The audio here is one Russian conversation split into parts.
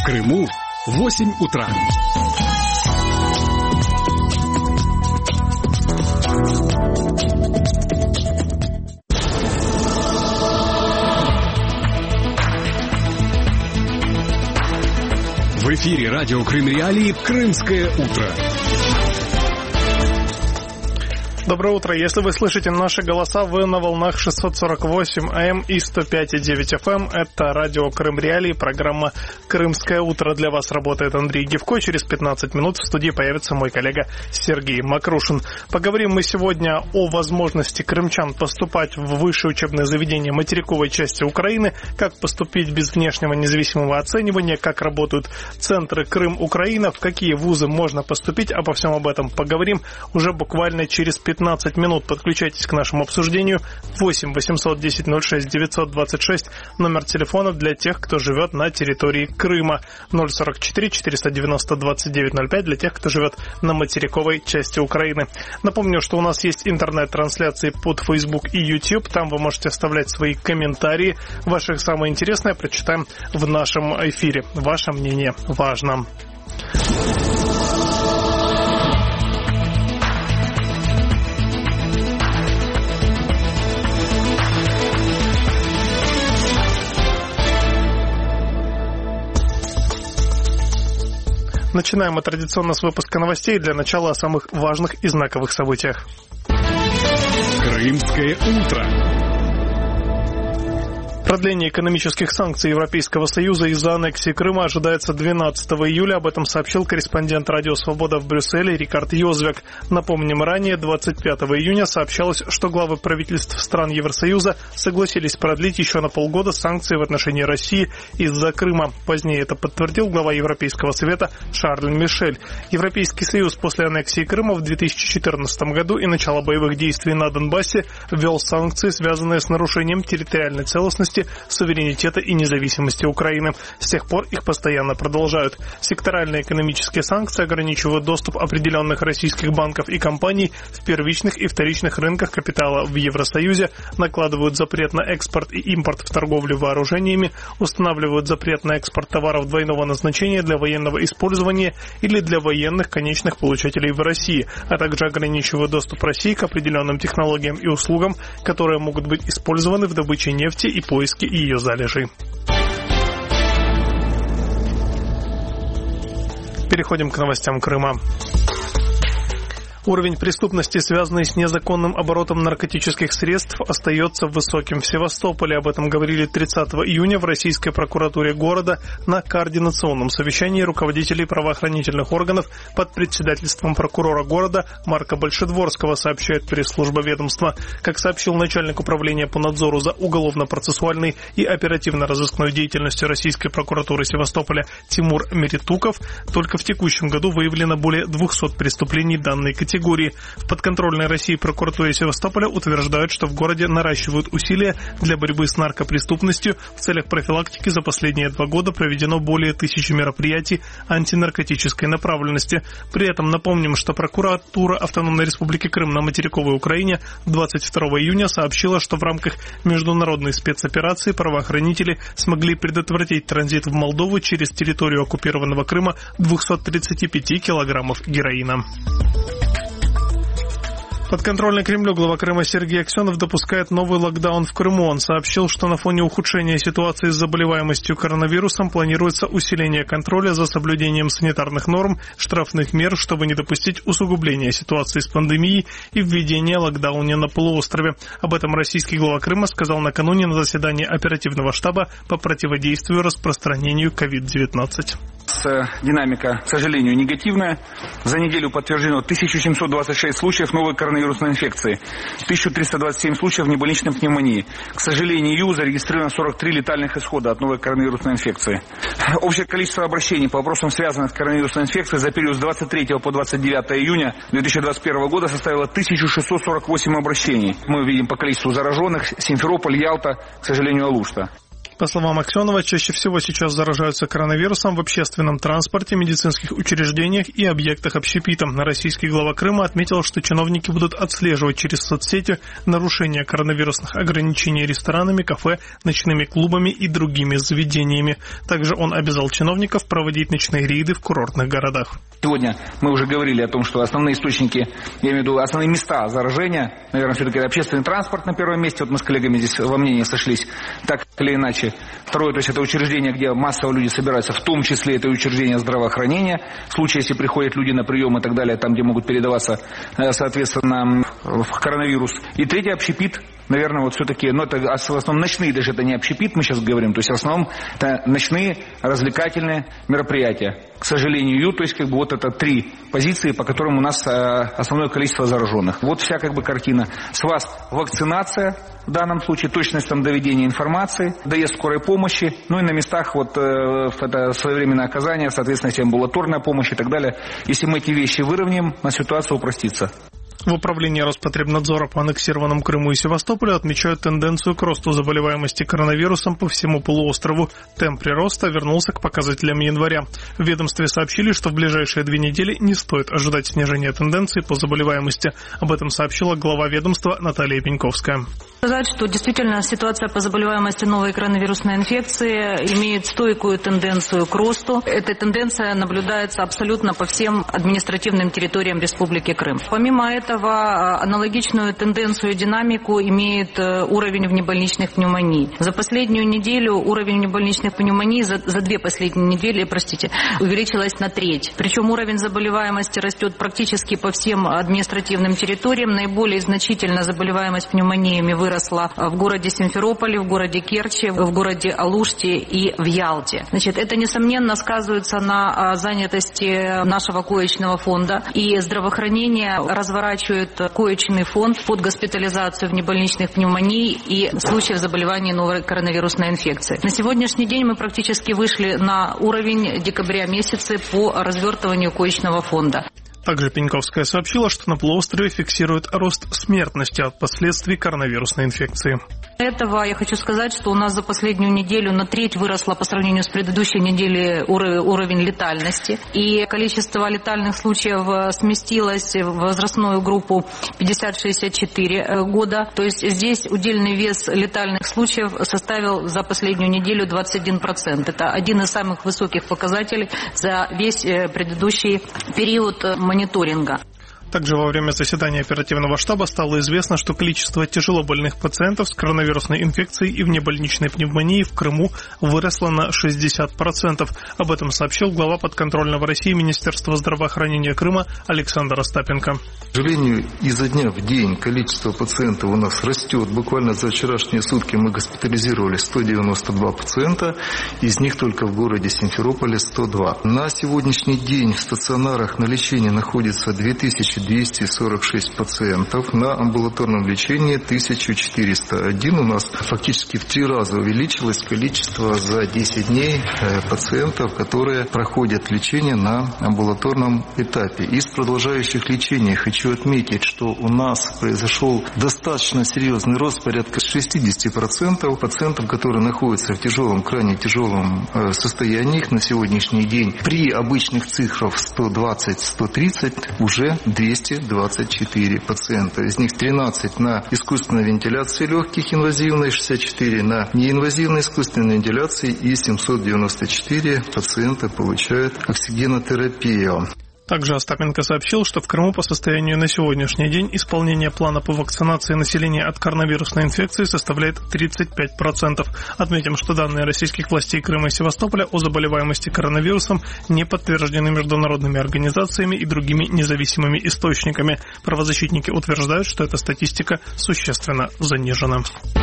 Крыму 8 утра. В эфире радио Крым Реалии «Крымское утро». Доброе утро. Если вы слышите наши голоса, вы на волнах 648 АМ и 105,9 FM. Это радио Крым Реалии, программа «Крымское утро». Для вас работает Андрей Гевко. Через 15 минут в студии появится мой коллега Сергей Макрушин. Поговорим мы сегодня о возможности крымчан поступать в высшее учебное заведение материковой части Украины, как поступить без внешнего независимого оценивания, как работают центры Крым-Украина, в какие вузы можно поступить. Обо всем об этом поговорим уже буквально через 15 минут. Подключайтесь к нашему обсуждению. 8 810 06 926 номер телефона для тех, кто живет на территории Крыма. 044 490 2905 для тех, кто живет на материковой части Украины. Напомню, что у нас есть интернет-трансляции под Facebook и YouTube. Там вы можете оставлять свои комментарии. Ваше самое интересное прочитаем в нашем эфире. Ваше мнение важно. Начинаем мы традиционно с выпуска новостей. Для начала о самых важных и знаковых событиях. Крымское утро. Продление экономических санкций Европейского Союза из-за аннексии Крыма ожидается 12 июля. Об этом сообщил корреспондент «Радио Свобода» в Брюсселе Рикард Йозвек. Напомним, ранее, 25 июня, сообщалось, что главы правительств стран Евросоюза согласились продлить еще на полгода санкции в отношении России из-за Крыма. Позднее это подтвердил глава Европейского Совета Шарль Мишель. Европейский Союз после аннексии Крыма в 2014 году и начала боевых действий на Донбассе ввел санкции, связанные с нарушением территориальной целостности, суверенитета и независимости Украины. С тех пор их постоянно продолжают. Секторальные экономические санкции ограничивают доступ определенных российских банков и компаний в первичных и вторичных рынках капитала в Евросоюзе, накладывают запрет на экспорт и импорт в торговле вооружениями, устанавливают запрет на экспорт товаров двойного назначения для военного использования или для военных конечных получателей в России, а также ограничивают доступ России к определенным технологиям и услугам, которые могут быть использованы в добыче нефти и поиске и ее залежей. Переходим к новостям Крыма. Уровень преступности, связанный с незаконным оборотом наркотических средств, остается высоким в Севастополе. Об этом говорили 30 июня в Российской прокуратуре города на координационном совещании руководителей правоохранительных органов под председательством прокурора города Марка Большедворского, сообщает пресс-служба ведомства. Как сообщил начальник управления по надзору за уголовно-процессуальной и оперативно-розыскной деятельностью Российской прокуратуры Севастополя Тимур Меритуков, только в текущем году выявлено более 200 преступлений данной категории. В подконтрольной России прокуратуре Севастополя утверждают, что в городе наращивают усилия для борьбы с наркопреступностью. В целях профилактики за последние 2 года проведено более 1000 мероприятий антинаркотической направленности. При этом напомним, что прокуратура Автономной Республики Крым на материковой Украине 22 июня сообщила, что в рамках международной спецоперации правоохранители смогли предотвратить транзит в Молдову через территорию оккупированного Крыма 235 килограммов героина. Подконтрольный Кремлю глава Крыма Сергей Аксенов допускает новый локдаун в Крыму. Он сообщил, что на фоне ухудшения ситуации с заболеваемостью коронавирусом планируется усиление контроля за соблюдением санитарных норм, штрафных мер, чтобы не допустить усугубления ситуации с пандемией и введения локдауна на полуострове. Об этом российский глава Крыма сказал накануне на заседании оперативного штаба по противодействию распространению COVID-19. Динамика, к сожалению, негативная. За неделю подтверждено 1726 случаев новой коронавирусной инфекции, 1327 случаев небольничной пневмонии. К сожалению, зарегистрировано 43 летальных исхода от новой коронавирусной инфекции. Общее количество обращений по вопросам, связанных с коронавирусной инфекцией, за период с 23 по 29 июня 2021 года составило 1648 обращений. Мы видим по количеству зараженных Симферополь, Ялта, к сожалению, Алушта. По словам Аксенова, чаще всего сейчас заражаются коронавирусом в общественном транспорте, медицинских учреждениях и объектах общепита. Российский глава Крыма отметил, что чиновники будут отслеживать через соцсети нарушения коронавирусных ограничений ресторанами, кафе, ночными клубами и другими заведениями. Также он обязал чиновников проводить ночные рейды в курортных городах. Сегодня мы уже говорили о том, что основные источники, я имею в виду основные места заражения, наверное, все-таки общественный транспорт на первом месте. Вот мы с коллегами здесь во мнении сошлись, так или иначе. Второе, то есть это учреждения, где массово люди собираются, в том числе это учреждения здравоохранения. В случае, если приходят люди на прием и так далее, там, где могут передаваться, соответственно, коронавирус. И третье, общепит. Наверное, вот все-таки, это в основном ночные, даже это не общепит, мы сейчас говорим, то есть в основном это ночные развлекательные мероприятия. К сожалению, то есть вот это 3 позиции, по которым у нас основное количество зараженных. Вот вся картина. С вас вакцинация, в данном случае точность доведения информации, доезд скорой помощи, и на местах это своевременное оказание, соответственно, амбулаторная помощь и так далее. Если мы эти вещи выровняем, ситуация упростится. В управлении Роспотребнадзора по аннексированным Крыму и Севастополю отмечают тенденцию к росту заболеваемости коронавирусом по всему полуострову. Темп прироста вернулся к показателям января. В ведомстве сообщили, что в ближайшие 2 недели не стоит ожидать снижения тенденции по заболеваемости. Об этом сообщила глава ведомства Наталья Пеньковская. Сказать, что действительно ситуация по заболеваемости новой коронавирусной инфекции имеет стойкую тенденцию к росту. Эта тенденция наблюдается абсолютно по всем административным территориям Республики Крым. Помимо этого, аналогичную тенденцию и динамику имеет уровень внебольничных пневмоний. За последнюю неделю уровень внебольничных пневмоний за 2 последние недели, увеличилась на 1/3. Причем уровень заболеваемости растет практически по всем административным территориям. Наиболее значительно заболеваемость пневмониями выросла в городе Симферополе, в городе Керчи, в городе Алуште и в Ялте. Это, несомненно, сказывается на занятости нашего коечного фонда. И здравоохранение разворачивает коечный фонд под госпитализацию внебольничных пневмоний и случаев заболевания новой коронавирусной инфекции. На сегодняшний день мы практически вышли на уровень декабря месяца по развертыванию коечного фонда. Также Пеньковская сообщила, что на полуострове фиксирует рост смертности от последствий коронавирусной инфекции. Этого я хочу сказать, что у нас за последнюю неделю на 1/3 выросло по сравнению с предыдущей неделей уровень летальности. И количество летальных случаев сместилось в возрастную группу 50-64 года. То есть здесь удельный вес летальных случаев составил за последнюю неделю 21%. Это один из самых высоких показателей за весь предыдущий период мониторинга. Также во время заседания оперативного штаба стало известно, что количество тяжелобольных пациентов с коронавирусной инфекцией и внебольничной пневмонией в Крыму выросло на 60%. Об этом сообщил глава подконтрольного России Министерства здравоохранения Крыма Александр Остапенко. К сожалению, изо дня в день количество пациентов у нас растет. Буквально за вчерашние сутки мы госпитализировали 192 пациента, из них только в городе Симферополе 102. На сегодняшний день в стационарах на лечении находится 2246 пациентов, на амбулаторном лечении 1401. У нас фактически в 3 раза увеличилось количество за 10 дней пациентов, которые проходят лечение на амбулаторном этапе. Из продолжающих лечений хочу отметить, что у нас произошел достаточно серьезный рост, порядка 60% пациентов, которые находятся в тяжелом, крайне тяжелом состоянии. Их на сегодняшний день при обычных цифрах 120-130 уже 224 пациента. Из них 13 на искусственной вентиляции легких инвазивной, 64 на неинвазивной искусственной вентиляции и 794 пациента получают оксигенотерапию. Также Остапенко сообщил, что в Крыму по состоянию на сегодняшний день исполнение плана по вакцинации населения от коронавирусной инфекции составляет 35%. Отметим, что данные российских властей Крыма и Севастополя о заболеваемости коронавирусом не подтверждены международными организациями и другими независимыми источниками. Правозащитники утверждают, что эта статистика существенно занижена.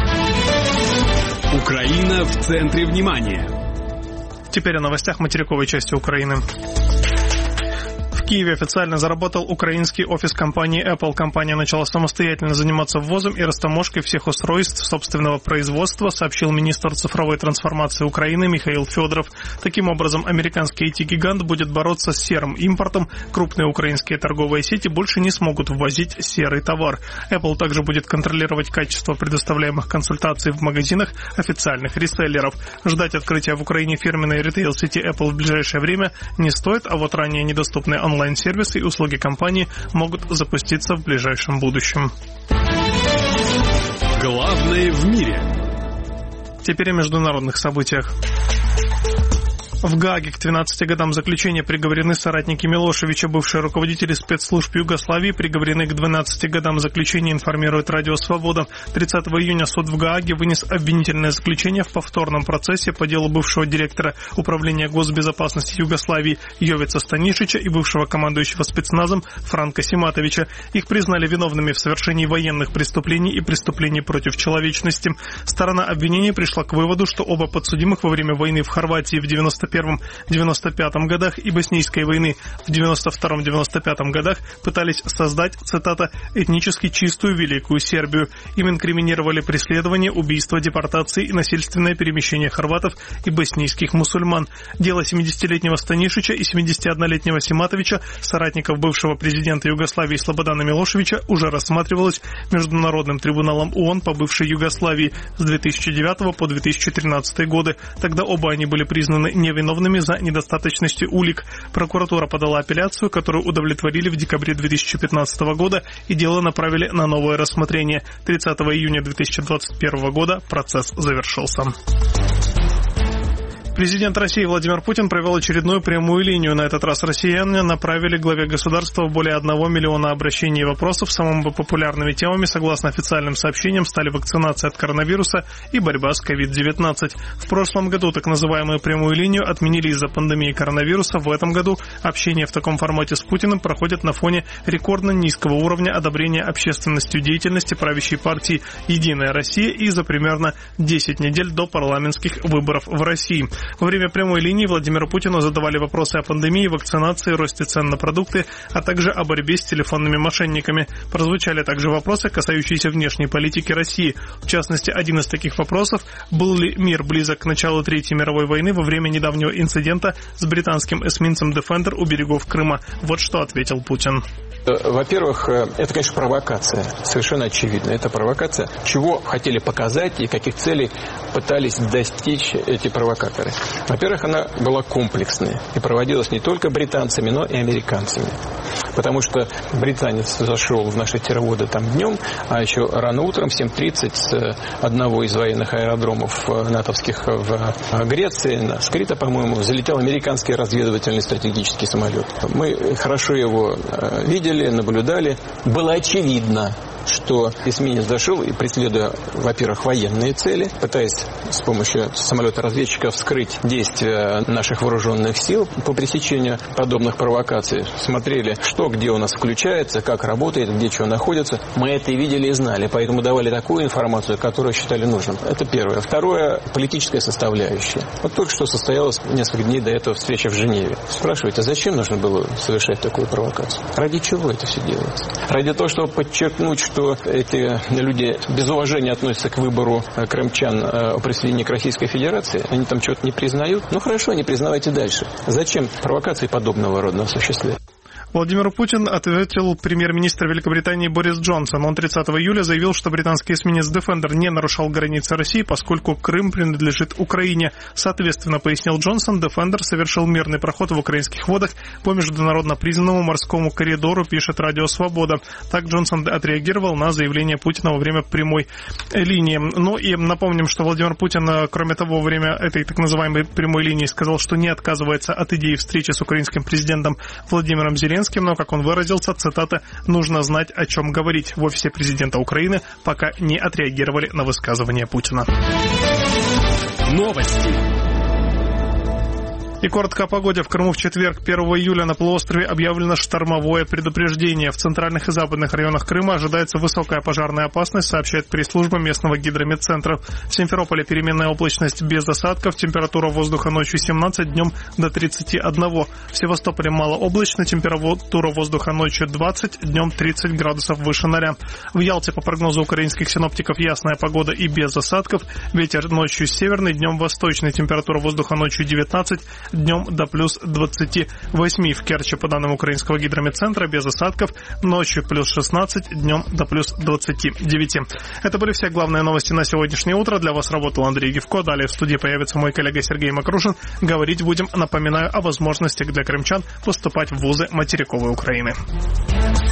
Украина в центре внимания. Теперь о новостях материковой части Украины. В Киеве официально заработал украинский офис компании Apple. Компания начала самостоятельно заниматься ввозом и растаможкой всех устройств собственного производства, сообщил министр цифровой трансформации Украины Михаил Федоров. Таким образом, американский IT-гигант будет бороться с серым импортом. Крупные украинские торговые сети больше не смогут ввозить серый товар. Apple также будет контролировать качество предоставляемых консультаций в магазинах официальных реселлеров. Ждать открытия в Украине фирменной ритейл-сети Apple в ближайшее время не стоит, а вот ранее недоступные онлайн-сервисы и услуги компании могут запуститься в ближайшем будущем. Главное в мире. Теперь о международных событиях. В Гааге к 12 годам заключения приговорены соратники Милошевича. Бывшие руководители спецслужб Югославии приговорены к 12 годам заключения, информирует Радио Свобода. 30 июня суд в Гааге вынес обвинительное заключение в повторном процессе по делу бывшего директора Управления госбезопасности Югославии Йовица Станишича и бывшего командующего спецназом Франка Симатовича. Их признали виновными в совершении военных преступлений и преступлений против человечности. Сторона обвинения пришла к выводу, что оба подсудимых во время войны в Хорватии в 91-95 годах и Боснийской войны в 92-95 годах пытались создать, цитата, «этнически чистую Великую Сербию». Им инкриминировали преследование, убийство, депортации и насильственное перемещение хорватов и боснийских мусульман. Дело 70-летнего Станишича и 71-летнего Симатовича, соратников бывшего президента Югославии Слободана Милошевича, уже рассматривалось Международным трибуналом ООН по бывшей Югославии с 2009 по 2013 годы. Тогда оба они были признаны невиновными за недостаточностью улик. Прокуратура подала апелляцию, которую удовлетворили в декабре 2015 года, и дело направили на новое рассмотрение. 30 июня 2021 года процесс завершился. Президент России Владимир Путин провел очередную прямую линию. На этот раз россияне направили главе государства более 1 миллиона обращений и вопросов. Самыми популярными темами, согласно официальным сообщениям, стали вакцинация от коронавируса и борьба с COVID-19. В прошлом году так называемую прямую линию отменили из-за пандемии коронавируса. В этом году общение в таком формате с Путиным проходит на фоне рекордно низкого уровня одобрения общественностью деятельности правящей партии «Единая Россия» и за примерно 10 недель до парламентских выборов в России. Во время прямой линии Владимиру Путину задавали вопросы о пандемии, вакцинации, росте цен на продукты, а также о борьбе с телефонными мошенниками. Прозвучали также вопросы, касающиеся внешней политики России. В частности, один из таких вопросов – был ли мир близок к началу Третьей мировой войны во время недавнего инцидента с британским эсминцем «Дефендер» у берегов Крыма. Вот что ответил Путин. Во-первых, это, конечно, провокация. Совершенно очевидно. Это провокация. Чего хотели показать и каких целей пытались достичь эти провокаторы. Во-первых, она была комплексной и проводилась не только британцами, но и американцами. Потому что британец зашел в наши терводы там днем, а еще рано утром в 7:30 с одного из военных аэродромов натовских в Греции, на Скрита, по-моему, залетел американский разведывательный стратегический самолет. Мы хорошо его видели, наблюдали. Было очевидно, что эсминец зашел и, преследуя, во-первых, военные цели, пытаясь с помощью самолета-разведчиков скрыть действия наших вооруженных сил по пресечению подобных провокаций, смотрели, что где у нас включается, как работает, где что находится. Мы это и видели, и знали, поэтому давали такую информацию, которую считали нужным. Это первое. Второе – политическая составляющая. Вот только что состоялась несколько дней до этого встреча в Женеве. Спрашиваете, зачем нужно было совершать такую провокацию? Ради чего это все делается? Ради того, чтобы подчеркнуть, что эти люди без уважения относятся к выбору крымчан о присоединении к Российской Федерации, они там что-то не признают. Ну хорошо, не признавайте дальше. Зачем провокации подобного рода осуществлять? Владимиру Путину ответил премьер-министр Великобритании Борис Джонсон. Он 30 июля заявил, что британский эсминец «Дефендер» не нарушал границы России, поскольку Крым принадлежит Украине. Соответственно, пояснил Джонсон, «Дефендер» совершил мирный проход в украинских водах по международно признанному морскому коридору, пишет Радио Свобода. Так Джонсон отреагировал на заявление Путина во время прямой линии. Ну и напомним, что Владимир Путин, кроме того, во время этой так называемой прямой линии сказал, что не отказывается от идеи встречи с украинским президентом Владимиром Зеленским, но, как он выразился, цитата, «нужно знать, о чем говорить». В офисе президента Украины пока не отреагировали на высказывание Путина. Новости. И коротко о погоде. В Крыму в четверг, 1 июля, на полуострове объявлено штормовое предупреждение. В центральных и западных районах Крыма ожидается высокая пожарная опасность, сообщает пресс-служба местного гидрометцентра. В Симферополе переменная облачность без осадков, температура воздуха ночью 17, днем до 31. В Севастополе малооблачно, температура воздуха ночью 20, днем 30 градусов выше 0. В Ялте, по прогнозу украинских синоптиков, ясная погода и без осадков. Ветер ночью северный, днем восточный, температура воздуха ночью 19, днем до плюс 28. В Керчи, по данным украинского гидрометцентра, без осадков, ночью плюс 16, днем до плюс 29. Это были все главные новости на сегодняшнее утро. Для вас работал Андрей Гивко. Далее в студии появится мой коллега Сергей Макрушин. Говорить будем, напоминаю, о возможностях для крымчан поступать в вузы материковой Украины.